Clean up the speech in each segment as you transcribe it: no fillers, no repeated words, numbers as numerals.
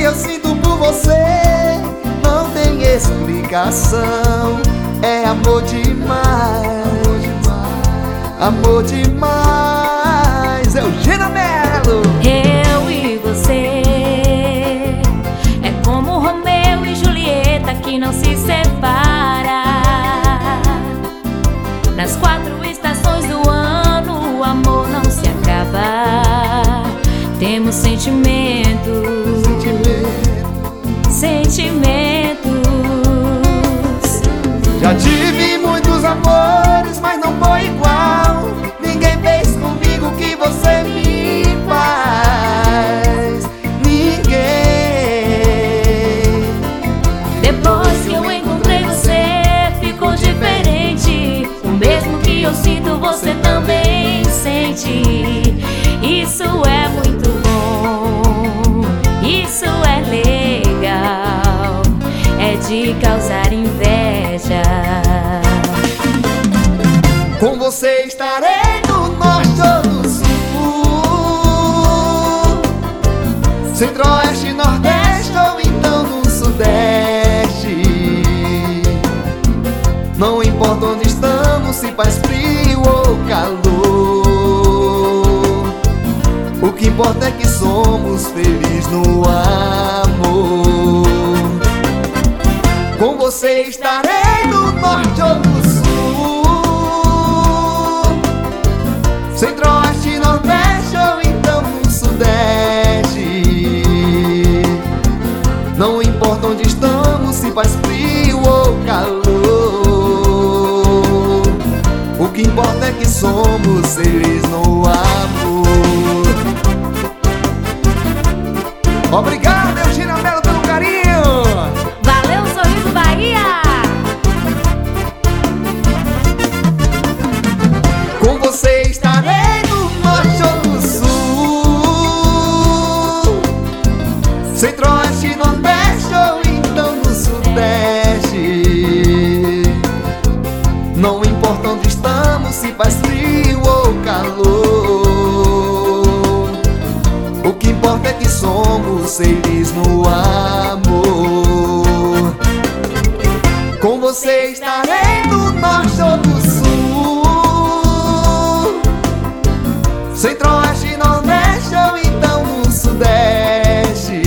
eu sinto por você não tem explicação. É amor demais, amor demais. Eugênia Mello. Eu e você é como Romeu e Julieta que não se separa. Nas 4 estações do ano o amor não se acaba. Temos sentimentos, Já tive muitos amores, mas não foi igual. Ninguém fez comigo o que você me faz. Ninguém. Depois que eu encontrei você, ficou diferente. O mesmo que eu sinto, você também sente. Isso é muito bom, isso é legal, é de causar inveja. Com você estarei no norte ou no sul, centro-oeste, nordeste ou então no sudeste. Não importa onde estamos, se faz frio ou calor. O que importa é que somos felizes no amor. Com você estarei no norte ou no sul, centro-oeste, nordeste ou então no sudeste. Não importa onde estamos, se faz frio ou calor. O que importa é que somos felizes no amor. Obrigado, Eugênia Mello, pelo carinho. Valeu, Sorriso Bahia. Com você estarei no norte ou no sul, centro-oeste, nordeste ou então no sudeste. Não importa onde estamos, se faz frio ou calor. O que importa é que somos felizes no amor. Com você estarei no norte ou no sul, centro-oeste, nordeste ou então no sudeste.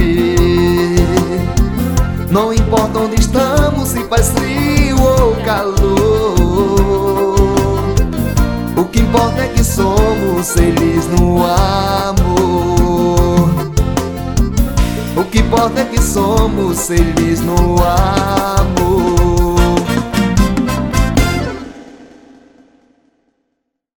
Não importa onde estamos, se faz frio ou calor. O que importa é que somos felizes no amor. O que importa é que somos felizes no amor.